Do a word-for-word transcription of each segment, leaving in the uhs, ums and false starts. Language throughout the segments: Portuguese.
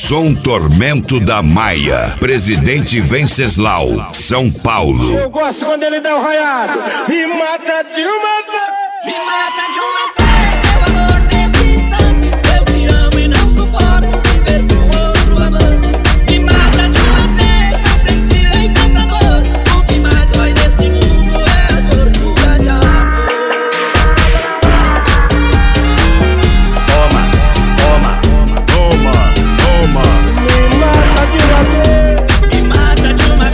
Som Tormento da Maia, Presidente Venceslau, São Paulo. Eu gosto quando ele dá o raiado. Me mata de uma vez. Me mata de uma vez, meu amor, nesse instante. Eu te amo e não suporto viver com outro amante. Me mata de uma vez, não sentir em tanta dor. O que mais dói neste mundo é a tortura de amor. Toma, toma, toma, toma. Me mata de uma vez. Me mata de uma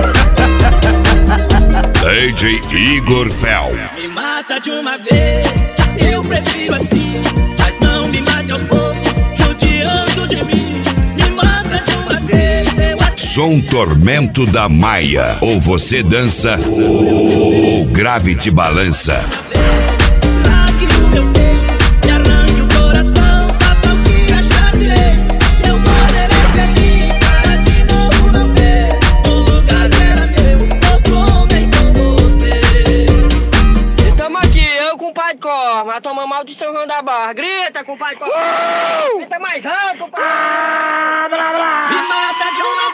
vez. D J Igor Fel. Me mata de uma vez, eu prefiro assim. Mas não me mate aos poucos, judiando de mim. Me mata de uma vez, eu Som Tormento da Maia. Ou você dança, ou grave te balança. rasgue o meu peito, me arranque o coração. Faça o que achar direito, eu morrerei feliz para de novo não ver o lugar era meu, outro homem com você. E tamo aqui, eu com o pai de cor, mas toma mal de São João da Barra. Grita com o pai de cor. Grita mais alto, pai. Me mata de uma